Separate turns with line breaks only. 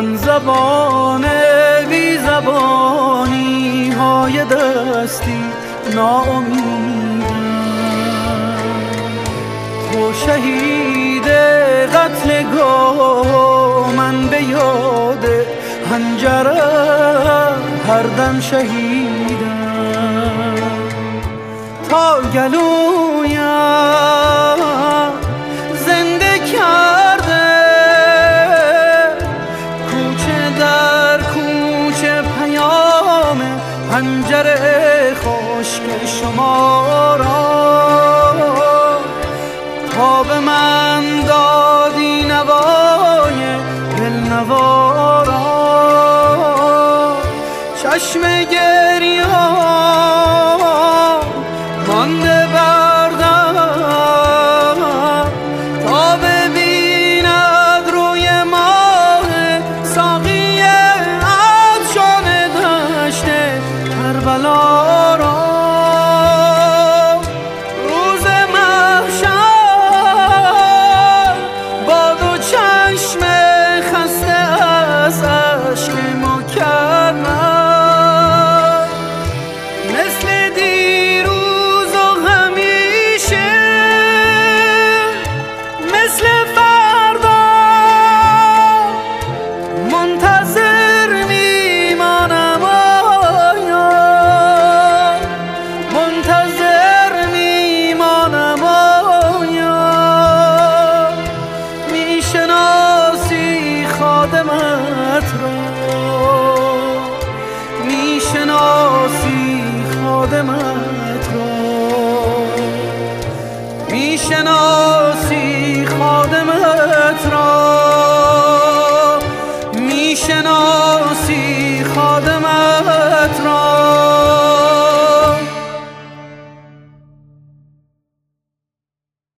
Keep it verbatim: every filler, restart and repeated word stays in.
هم زبان بی زبانی های دستی ناامیدم. تو شهید قتلگاه، من به یاد حنجره هر دم شهیدم. تا گلویم زنده کرده، کوچه در کوچه پیام حنجره خشک شما را. تا به من دادی نوای دلنوا را، چشم گریان مانده بردم تا ببیند روی ماه ساقی عطشان دشت کربلا را. روز محشر با دو چشم خسته از اشک مکرر، مثل دیروز و همیشه مثل فردا منتظر میمانم. آیا منتظر میمانم؟ آیا میشناسی خادمت را؟ میشناسی خادمت را؟ میشناسی